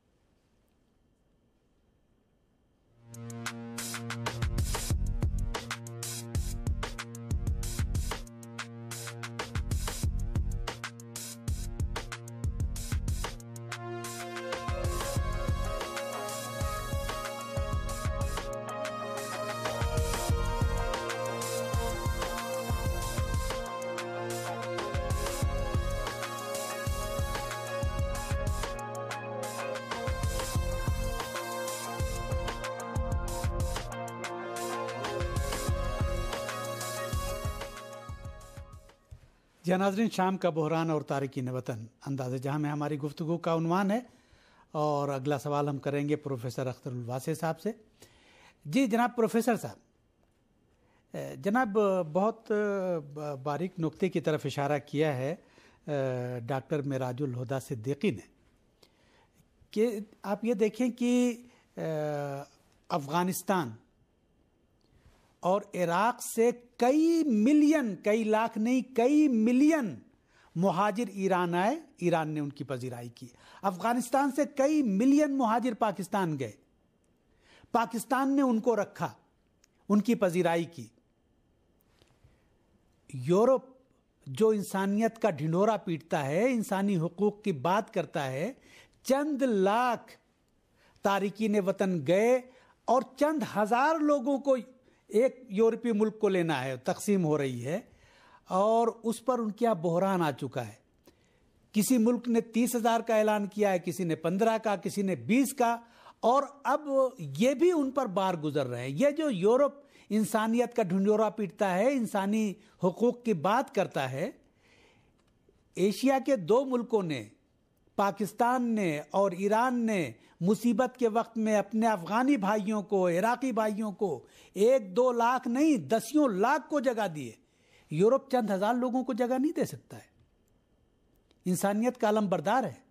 جی ناظرین، شام کا بحران اور تارکین وطن انداز جہاں میں ہماری گفتگو کا عنوان ہے، اور اگلا سوال ہم کریں گے پروفیسر اختر الواسع صاحب سے. جی جناب پروفیسر صاحب، جناب بہت باریک نقطے کی طرف اشارہ کیا ہے ڈاکٹر معراج الہدیٰ صدیقی نے، کہ آپ یہ دیکھیں کہ افغانستان اور عراق سے کئی ملین، کئی لاکھ نہیں کئی ملین مہاجر ایران آئے، ایران نے ان کی پذیرائی کی. افغانستان سے کئی ملین مہاجر پاکستان گئے، پاکستان نے ان کو رکھا، ان کی پذیرائی کی. یورپ جو انسانیت کا ڈھنڈورا پیٹتا ہے، انسانی حقوق کی بات کرتا ہے، چند لاکھ تارکین وطن گئے اور چند ہزار لوگوں کو ایک یورپی ملک کو لینا ہے، تقسیم ہو رہی ہے، اور اس پر ان کے یہاں بحران آ چکا ہے. کسی ملک نے 30,000 کا اعلان کیا ہے، کسی نے 15 کا، کسی نے 20 کا، اور اب یہ بھی ان پر بار گزر رہے ہیں. یہ جو یورپ انسانیت کا ڈھنڈورا پیٹتا ہے، انسانی حقوق کی بات کرتا ہے، ایشیا کے 2 ملکوں نے، پاکستان نے اور ایران نے مصیبت کے وقت میں اپنے افغانی بھائیوں کو، عراقی بھائیوں کو 1-2 لاکھ نہیں 10 لاکھ کو جگہ دیے. یورپ چند ہزار لوگوں کو جگہ نہیں دے سکتا ہے. انسانیت کا علم بردار ہے.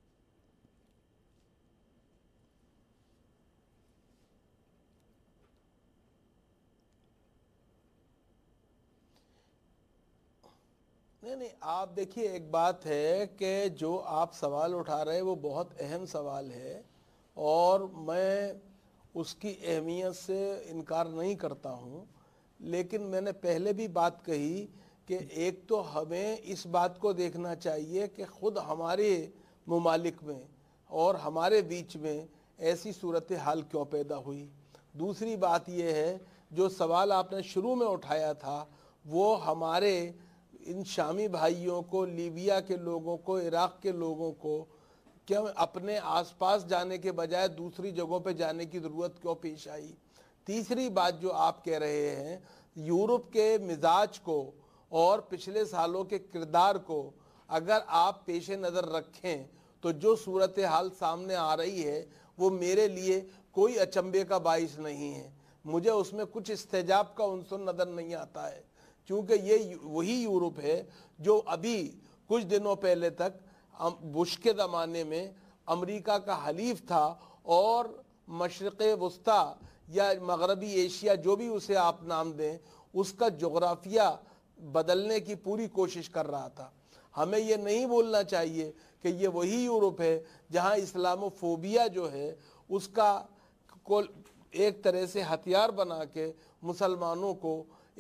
نہیں، آپ دیکھیے، ایک بات ہے کہ جو آپ سوال اٹھا رہے ہیں وہ بہت اہم سوال ہے، اور میں اس کی اہمیت سے انکار نہیں کرتا ہوں. لیکن میں نے پہلے بھی بات کہی کہ ایک تو ہمیں اس بات کو دیکھنا چاہیے کہ خود ہمارے ممالک میں اور ہمارے بیچ میں ایسی صورتحال کیوں پیدا ہوئی. دوسری بات یہ ہے، جو سوال آپ نے شروع میں اٹھایا تھا، وہ ہمارے ان شامی بھائیوں کو، لیبیا کے لوگوں کو، عراق کے لوگوں کو کیوں اپنے آس پاس جانے کے بجائے دوسری جگہوں پہ جانے کی ضرورت کیوں پیش آئی. تیسری بات جو آپ کہہ رہے ہیں، یورپ کے مزاج کو اور پچھلے سالوں کے کردار کو اگر آپ پیش نظر رکھیں تو جو صورتحال سامنے آ رہی ہے وہ میرے لیے کوئی اچنبے کا باعث نہیں ہے. مجھے اس میں کچھ استحجاب کا عنصر نظر نہیں آتا ہے، کیونکہ یہ وہی یورپ ہے جو ابھی کچھ دنوں پہلے تک بش کے زمانے میں امریکہ کا حلیف تھا، اور مشرق وسطیٰ یا مغربی ایشیا جو بھی اسے آپ نام دیں، اس کا جغرافیہ بدلنے کی پوری کوشش کر رہا تھا. ہمیں یہ نہیں بولنا چاہیے کہ یہ وہی یورپ ہے جہاں اسلاموفوبیا جو ہے اس کا ایک طرح سے ہتھیار بنا کے مسلمانوں کو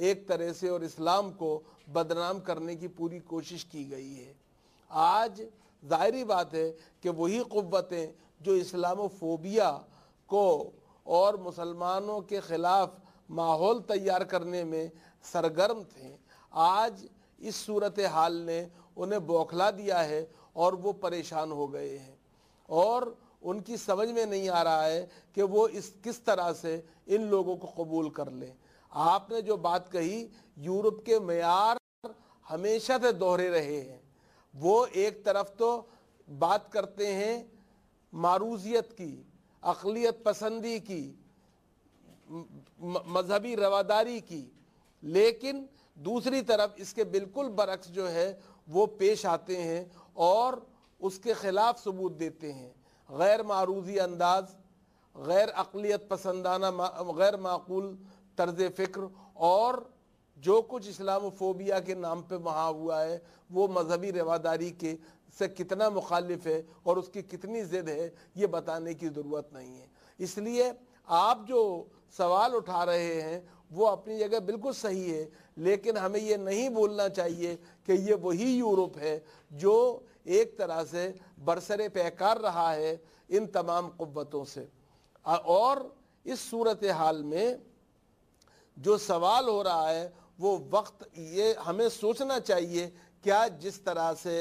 ایک طرح سے اور اسلام کو بدنام کرنے کی پوری کوشش کی گئی ہے۔ آج ظاہری بات ہے کہ وہی قوتیں جو اسلاموفوبیا کو اور مسلمانوں کے خلاف ماحول تیار کرنے میں سرگرم تھے، آج اس صورتحال نے انہیں بوکھلا دیا ہے اور وہ پریشان ہو گئے ہیں، اور ان کی سمجھ میں نہیں آ رہا ہے کہ وہ کس طرح سے ان لوگوں کو قبول کر لیں۔ آپ نے جو بات کہی، یورپ کے معیار ہمیشہ سے دوہرے رہے ہیں۔ وہ ایک طرف تو بات کرتے ہیں معروضیت کی، اقلیت پسندی کی، مذہبی رواداری کی، لیکن دوسری طرف اس کے بالکل برعکس جو ہے وہ پیش آتے ہیں اور اس کے خلاف ثبوت دیتے ہیں۔ غیر معروضی انداز، غیر اقلیت پسندانہ، غیر معقول طرز فکر، اور جو کچھ اسلاموفوبیا کے نام پہ وہاں ہوا ہے وہ مذہبی رواداری کے سے کتنا مخالف ہے اور اس کی کتنی ضد ہے، یہ بتانے کی ضرورت نہیں ہے۔ اس لیے آپ جو سوال اٹھا رہے ہیں وہ اپنی جگہ بالکل صحیح ہے، لیکن ہمیں یہ نہیں بولنا چاہیے کہ یہ وہی یورپ ہے جو ایک طرح سے برسر پیکار رہا ہے ان تمام قوتوں سے۔ اور اس صورتحال میں جو سوال ہو رہا ہے وہ وقت، یہ ہمیں سوچنا چاہیے کیا جس طرح سے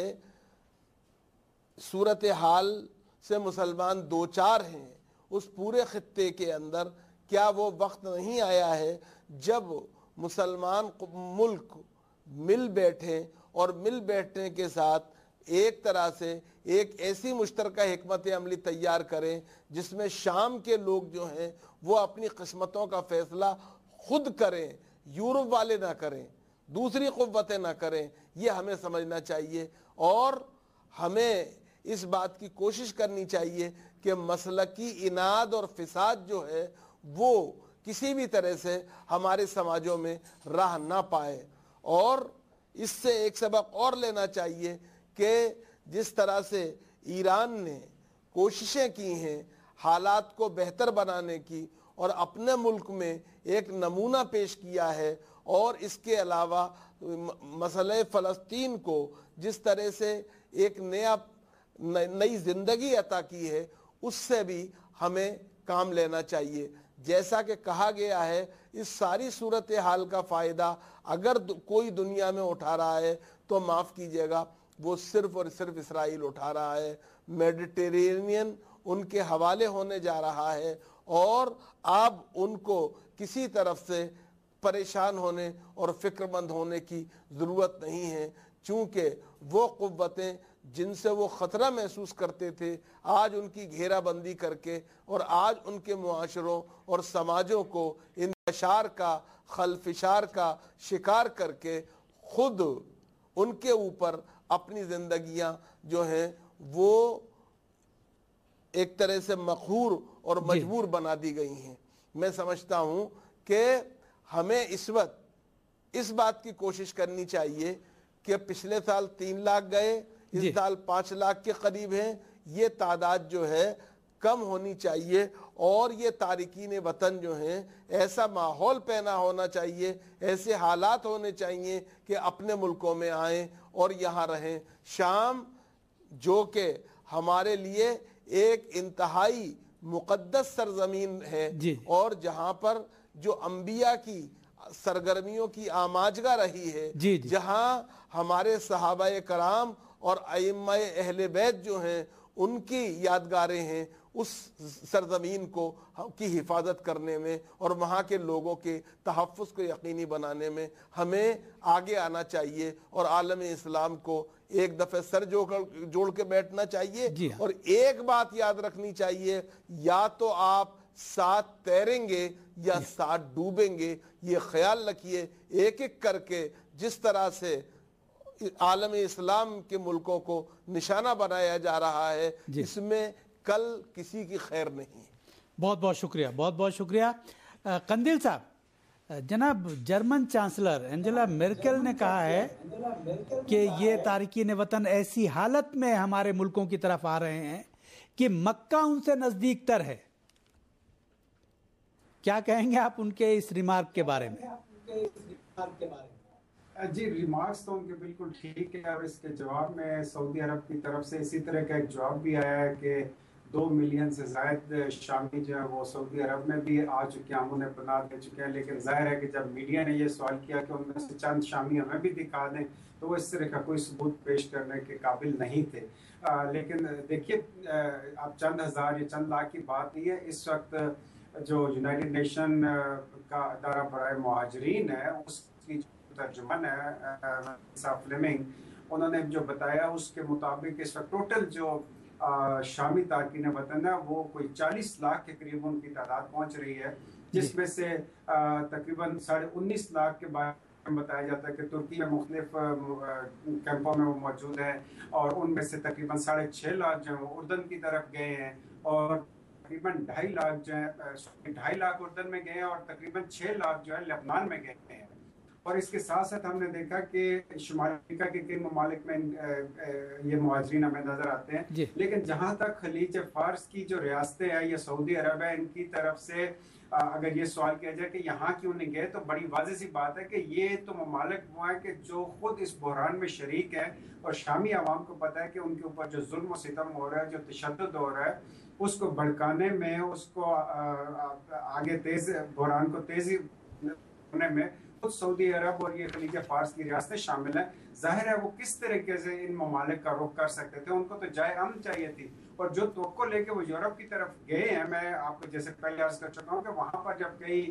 صورتحال سے مسلمان دوچار ہیں اس پورے خطے کے اندر، کیا وہ وقت نہیں آیا ہے جب مسلمان ملک مل بیٹھیں اور مل بیٹھنے کے ساتھ ایک طرح سے ایک ایسی مشترکہ حکمت عملی تیار کریں جس میں شام کے لوگ جو ہیں وہ اپنی قسمتوں کا فیصلہ خود کریں، یورپ والے نہ کریں، دوسری قوتیں نہ کریں۔ یہ ہمیں سمجھنا چاہیے اور ہمیں اس بات کی کوشش کرنی چاہیے کہ مسلکی اناد اور فساد جو ہے وہ کسی بھی طرح سے ہمارے سماجوں میں راہ نہ پائے۔ اور اس سے ایک سبق اور لینا چاہیے کہ جس طرح سے ایران نے کوششیں کی ہیں حالات کو بہتر بنانے کی اور اپنے ملک میں ایک نمونہ پیش کیا ہے، اور اس کے علاوہ مسئلہ فلسطین کو جس طرح سے ایک نئی زندگی عطا کی ہے، اس سے بھی ہمیں کام لینا چاہیے۔ جیسا کہ کہا گیا ہے، اس ساری صورتحال کا فائدہ اگر کوئی دنیا میں اٹھا رہا ہے تو معاف کیجیے گا وہ صرف اور صرف اسرائیل اٹھا رہا ہے۔ میڈیٹرینین ان کے حوالے ہونے جا رہا ہے اور اب ان کو کسی طرف سے پریشان ہونے اور فکر مند ہونے کی ضرورت نہیں ہے، چونکہ وہ قوتیں جن سے وہ خطرہ محسوس کرتے تھے آج ان کی گھیرا بندی کر کے اور آج ان کے معاشروں اور سماجوں کو انتشار کا، خلفشار کا شکار کر کے خود ان کے اوپر اپنی زندگیاں جو ہیں وہ ایک طرح سے مقہور اور مجبور بنا دی گئی ہیں۔ میں سمجھتا ہوں کہ ہمیں اس وقت اس بات کی کوشش کرنی چاہیے کہ پچھلے سال 3 لاکھ گئے، اس سال 5 لاکھ کے قریب ہیں، یہ تعداد جو ہے کم ہونی چاہیے، اور یہ تارکین وطن جو ہیں ایسا ماحول پیدا ہونا چاہیے، ایسے حالات ہونے چاہیے کہ اپنے ملکوں میں آئیں اور یہاں رہیں۔ شام جو کہ ہمارے لیے ایک انتہائی مقدس سرزمین ہے اور جہاں پر جو انبیاء کی سرگرمیوں کی آماجگاہ رہی ہے، جہاں ہمارے صحابہ کرام اور ائمہ اہل بیت جو ہیں ان کی یادگاریں ہیں، اس سرزمین کو کی حفاظت کرنے میں اور وہاں کے لوگوں کے تحفظ کو یقینی بنانے میں ہمیں آگے آنا چاہیے اور عالم اسلام کو ایک دفعہ سر جوڑ کے بیٹھنا چاہیے۔ اور ایک بات یاد رکھنی چاہیے، یا تو آپ ساتھ تیریں گے یا ساتھ ڈوبیں گے، یہ خیال رکھیے۔ ایک ایک کر کے جس طرح سے عالم اسلام کے ملکوں کو نشانہ بنایا جا رہا ہے، اس میں کل کسی کی خیر نہیں۔ بہت بہت شکریہ، بہت بہت شکریہ قندیل صاحب۔ جناب جرمن چانسلر اینجلا مرکل نے کہا ہے کہ یہ تارکین وطن ایسی حالت میں ہمارے ملکوں کی طرف آ رہے ہیں کہ مکہ ان سے نزدیک تر ہے۔ کیا کہیں گے آپ ان کے اس ریمارک کے بارے میں؟ کے بارے میں؟ جی ریمارکس تو ان کے بالکل ٹھیک ہے، اور اس کے جواب میں سعودی عرب کی طرف سے اسی طرح کا ایک جواب بھی آیا ہے کہ 2 ملین سے زائد شامی جو ہے وہ سعودی عرب میں بھی آ چکے ہیں، ہم انہیں پناہ دے چکے ہیں، لیکن ظاہر ہے کہ جب میڈیا نے یہ سوال کیا کہ ان میں سے چند شامی ہمیں بھی دکھا دیں تو وہ اس طرح کا کوئی ثبوت پیش کرنے کے قابل نہیں تھے۔ لیکن دیکھیے اب چند ہزار یا چند لاکھ کی بات نہیں ہے، اس وقت جو یونائٹڈ نیشن کا ادارہ برائے مہاجرین ہے اس کی ترجمان ہے فلیمنگ، انہوں نے جو بتایا اس کے مطابق اس وقت ٹوٹل جو شامی تارکین وطن ہے وہ کوئی 40 لاکھ کے قریب ان کی تعداد پہنچ رہی ہے، جس میں سے تقریباً 19.5 لاکھ کے بارے میں بتایا جاتا ہے کہ ترکی میں مختلف کیمپوں میں وہ موجود ہیں، اور ان میں سے تقریباً 6.5 لاکھ جو ہیں وہ اردن کی طرف گئے ہیں، اور تقریباً 2.5 لاکھ جو ہیں 2.5 لاکھ اردن میں گئے ہیں، اور تقریباً 6 لاکھ جو ہے لبنان میں گئے ہیں۔ اور اس کے ساتھ ساتھ ہم نے دیکھا کہ شمالی افریقہ کے کئی ممالک میں یہ مہاجرین ہمیں نظر آتے ہیں، لیکن جہاں تک خلیج فارس کی جو ریاستیں ہیں یا سعودی عرب ہے، ان کی طرف سے اگر یہ سوال کیا جائے کہ یہاں کیوں نہیں گئے، تو بڑی واضح سی بات ہے کہ یہ تو ممالک وہ ہیں کہ جو خود اس بحران میں شریک ہیں، اور شامی عوام کو پتہ ہے کہ ان کے اوپر جو ظلم و ستم ہو رہا ہے، جو تشدد ہو رہا ہے، اس کو بھڑکانے میں، اس کو آگے بحران کو تیزی ہونے میں خود سعودی عرب اور یہ خلیج فارس کی ریاستیں شامل ہیں۔ ظاہر ہے وہ کس طریقے سے ان ممالک کا رخ کر سکتے تھے، ان کو تو جائے امن چاہیے تھی، اور جو توقع لے کے وہ یورپ کی طرف گئے ہیں، میں آپ کو جیسے پہلے عرض کر چکا ہوں کہ وہاں پر جب کئی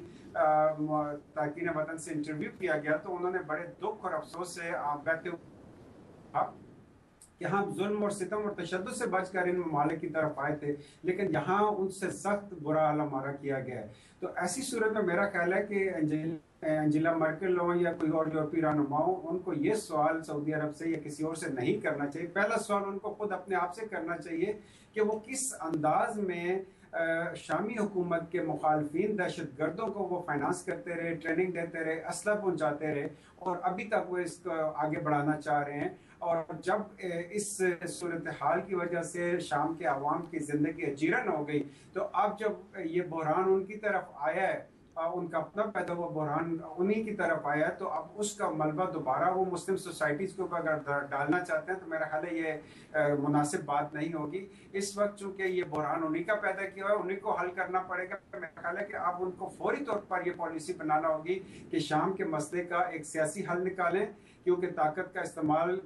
تارکین وطن سے انٹرویو کیا گیا تو انہوں نے بڑے دکھ اور افسوس سے کہتے ہوئے کہ ہم ظلم اور ستم اور تشدد سے بچ کر ان ممالک کی طرف آئے تھے، لیکن یہاں ان سے سخت برا حال ہمارا کیا گیا ہے۔ تو ایسی صورت میں میرا خیال ہے کہ انجیلا مرکل ہو یا کوئی اور یورپی رہنما ہو، ان کو یہ سوال سعودی عرب سے یا کسی اور سے نہیں کرنا چاہیے۔ پہلا سوال ان کو خود اپنے آپ سے کرنا چاہیے کہ وہ کس انداز میں شامی حکومت کے مخالفین دہشت گردوں کو وہ فائنانس کرتے رہے، ٹریننگ دیتے رہے، اسلحہ پہنچاتے رہے، اور ابھی تک وہ اس کو آگے بڑھانا چاہ رہے ہیں۔ اور جب اس صورتحال کی وجہ سے شام کے عوام کی زندگی اجیرن ہو گئی، تو اب جب یہ بحران ان کی طرف آیا ہے، ان کا اپنا پیدا ہوا بحران انہی کی طرف آیا ہے، تو اب اس کا ملبہ دوبارہ وہ مسلم سوسائٹیز کے اوپر اگر ڈالنا چاہتے ہیں تو میرا خیال ہے یہ مناسب بات نہیں ہوگی۔ اس وقت چونکہ یہ بحران انہی کا پیدا کیا ہے، انہی کو حل کرنا پڑے گا۔ میرا خیال ہے کہ اب ان کو فوری طور پر یہ پالیسی بنانا ہوگی کہ شام کے مسئلے کا ایک سیاسی حل نکالیں، کیونکہ طاقت کا استعمال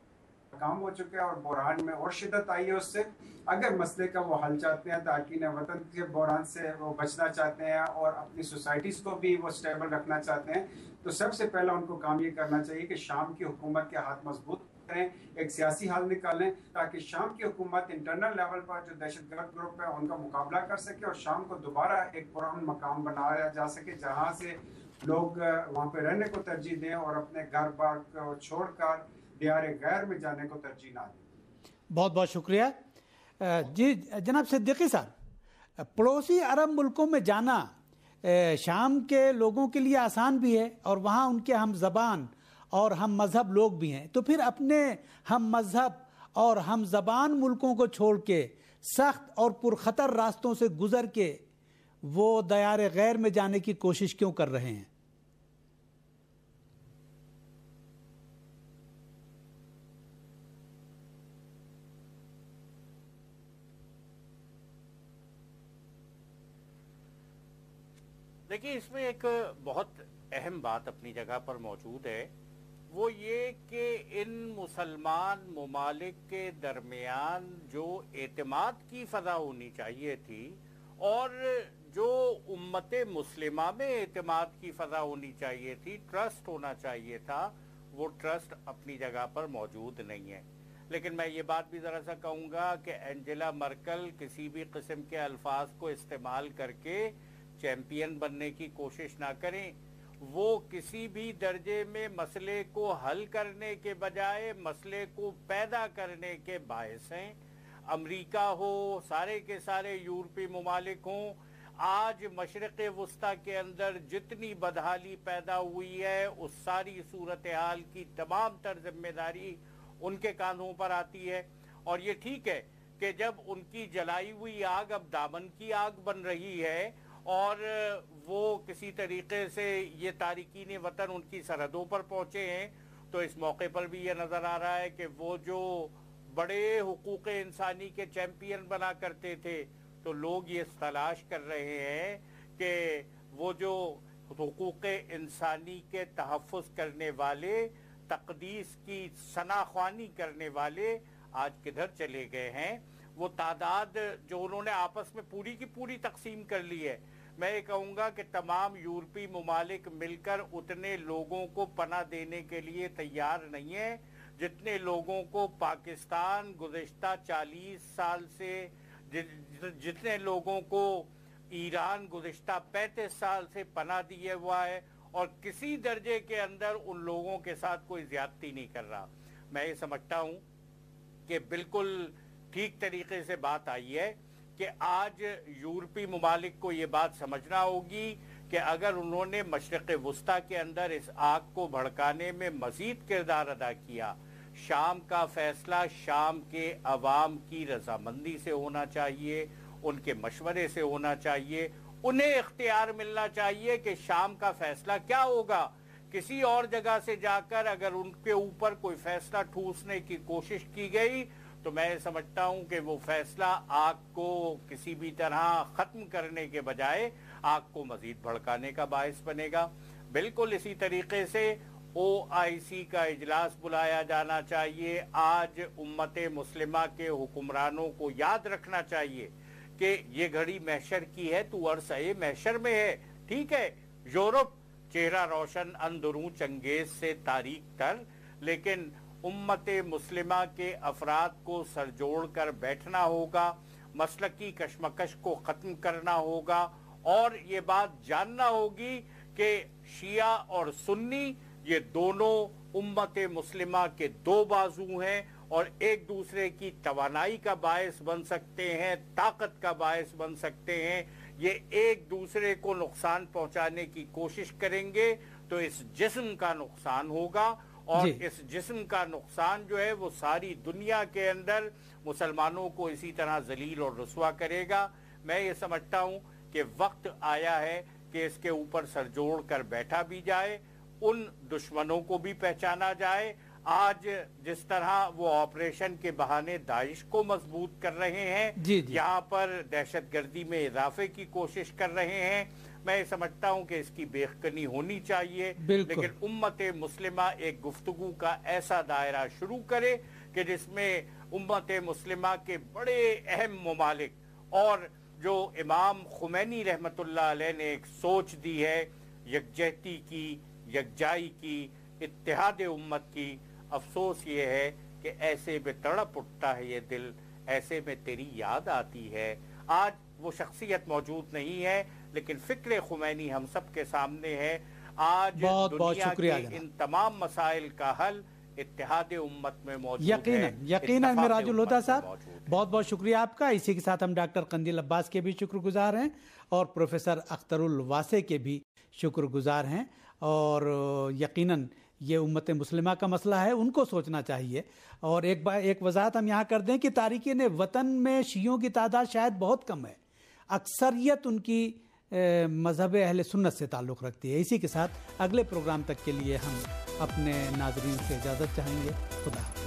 کام ہو چکا ہے اور بحران میں اور شدت آئی ہے اس سے۔ اگر مسئلے کا وہ حل چاہتے ہیں، تارکین وطن کے بحران سے وہ بچنا چاہتے ہیں اور اپنی سوسائٹیز کو بھی وہ سٹیبل رکھنا چاہتے ہیں، تو سب سے پہلا ان کو کام یہ کرنا چاہیے کہ شام کی حکومت کے ہاتھ مضبوط کریں، ایک سیاسی حل نکالیں، تاکہ شام کی حکومت انٹرنل لیول پر جو دہشت گرد گروپ ہے ان کا مقابلہ کر سکے، اور شام کو دوبارہ ایک پرامن مقام بنایا جا سکے جہاں سے لوگ وہاں پہ رہنے کو ترجیح دیں اور اپنے گھر بار کو چھوڑ کر دیار غیر میں جانے کو ترجیح نہ دیں۔ بہت بہت شکریہ۔ جی جناب صدیقی صاحب، پڑوسی عرب ملکوں میں جانا شام کے لوگوں کے لیے آسان بھی ہے، اور وہاں ان کے ہم زبان اور ہم مذہب لوگ بھی ہیں، تو پھر اپنے ہم مذہب اور ہم زبان ملکوں کو چھوڑ کے سخت اور پرخطر راستوں سے گزر کے وہ دیار غیر میں جانے کی کوشش کیوں کر رہے ہیں؟ دیکھیے، اس میں ایک بہت اہم بات اپنی جگہ پر موجود ہے، وہ یہ کہ ان مسلمان ممالک کے درمیان جو اعتماد کی فضا ہونی چاہیے تھی اور جو امت مسلمہ میں اعتماد کی فضا ہونی چاہیے تھی، ٹرسٹ ہونا چاہیے تھا، وہ ٹرسٹ اپنی جگہ پر موجود نہیں ہے۔ لیکن میں یہ بات بھی ذرا سا کہوں گا کہ انجیلا مرکل کسی بھی قسم کے الفاظ کو استعمال کر کے چیمپئن بننے کی کوشش نہ کریں۔ وہ کسی بھی درجے میں مسئلے کو حل کرنے کے بجائے مسئلے کو پیدا کرنے کے باعث ہیں۔ امریکہ ہو، سارے کے سارے یورپی ممالک ہوں، آج مشرق وسطیٰ کے اندر جتنی بدحالی پیدا ہوئی ہے اس ساری صورتحال کی تمام تر ذمہ داری ان کے کاندھوں پر آتی ہے۔ اور یہ ٹھیک ہے کہ جب ان کی جلائی ہوئی آگ اب دامن کی آگ بن رہی ہے اور وہ किसी तरीके से ये तारिकीन वतन उनकी सरहदों पर पहुंचे हैं, तो इस मौके पर भी ये नज़र आ रहा है कि वो जो बड़े हुकूक इंसानी के चैम्पियन बना करते थे, तो लोग ये तलाश कर रहे हैं कि वो जो हुकूक इंसानी के तहफ़्फ़ुज़ करने वाले, तक़दीस की सनाख्वानी करने वाले आज किधर चले गए हैं। वो तादाद जो उन्होंने आपस में पूरी की पूरी तकसीम कर ली है, मैं ये कहूँगा कि तमाम यूरोपीय ममालिक मिलकर उतने लोगों को पनाह देने के लिए तैयार नहीं है जितने लोगों को पाकिस्तान गुज़िश्ता 40 साल से, जितने लोगों को ईरान गुज़िश्ता 35 साल से पनाह दिए हुआ है, और किसी दर्जे के अंदर उन लोगों के साथ कोई ज़्यादती नहीं कर रहा। मैं ये समझता हूँ कि बिल्कुल ठीक तरीके से बात आई है कि आज यूरोपीय ममालिक को ये बात समझना होगी कि अगर उन्होंने मशरिक़ वुस्ता के अंदर इस आग को भड़काने में मज़ीद किरदार अदा किया, शाम का फैसला शाम के अवाम की रजामंदी से होना चाहिए, उनके मशवरे से होना चाहिए, उन्हें इख्तियार मिलना चाहिए कि शाम का फैसला क्या होगा। किसी और जगह से जाकर अगर उनके ऊपर कोई फैसला ठूसने की कोशिश की गई तो मैं समझता हूं कि वो फैसला आग को किसी भी तरह खत्म करने के बजाय आग को मजीद भड़काने का बायस बनेगा। बिल्कुल इसी तरीके से OIC का इजलास बुलाया जाना चाहिए। आज उम्मत मुस्लिमा के हुक्मरानों को याद रखना चाहिए कि ये घड़ी महशर की है, तू अरसे महशर में है। ठीक है, यूरोप चेहरा रोशन अंदरूं चंगेज से तारीख तर, लेकिन उम्मत मुस्लिमा के अफराद को सरजोड़ कर बैठना होगा, मसलकी कशमकश को ख़त्म करना होगा, और ये बात जानना होगी कि शिया और सुन्नी ये दोनों उम्मत मुस्लिमा के दो बाजू हैं और एक दूसरे की तवानाई का बायस बन सकते हैं, ताकत का बायस बन सकते हैं। ये एक दूसरे को नुकसान पहुंचाने की कोशिश करेंगे तो इस जिस्म का नुकसान होगा, और इस जिस्म का नुकसान जो है वो सारी दुनिया के अंदर मुसलमानों को इसी तरह जलील और रुसवा करेगा। मैं ये समझता हूँ कि वक्त आया है कि इसके ऊपर सरजोड़ कर बैठा भी जाए, उन दुश्मनों को भी पहचाना जाए। आज जिस तरह वो ऑपरेशन के बहाने दाइश को मजबूत कर रहे हैं, यहाँ पर दहशतगर्दी में इजाफे की कोशिश कर रहे हैं, मैं समझता हूँ कि इसकी बेखनी होनी चाहिए। लेकिन उम्मत मुस्लिमा एक गुफ्तगू का ऐसा दायरा शुरू करे कि जिसमें उम्मत मुस्लिमा के बड़े अहम ममालिक और जो इमाम खुमैनी रहमतुल्लाह अलैह ने एक सोच दी है यकजहती की, यकजाई की, इत्तेहाद उम्मत की, अफसोस ये है कि ऐसे में तड़प उठता है ये दिल, ऐसे में तेरी याद आती है। आज वो शख्सियत मौजूद नहीं है, लेकिन फिक्र खुमैनी हम सब के सामने है। आज दुनिया के इन तमाम मसाइल का हल इत्तेहाद उम्मत में मौजूद है। यकीनन मिराजुल हुदा साहब, बहुत बहुत शुक्रिया आपका। इसी के साथ हम डॉक्टर कंदील अब्बास के भी शुक्रगुजार हैं और प्रोफेसर अख्तरुल वासे के भी शुक्रगुजार हैं। और यकीनन ये उम्मत मुस्लिमा का मसला है, उनको सोचना चाहिए। और एक वजाहत हम यहाँ कर दें कि तारिकीन वतन में शियों की तादाद शायद बहुत कम है, अक्सरियत उनकी मजहब अहले सुन्नत से ताल्लुक़ रखती है। इसी के साथ अगले प्रोग्राम तक के लिए हम अपने नाजरीन से इजाज़त चाहेंगे। खुदा।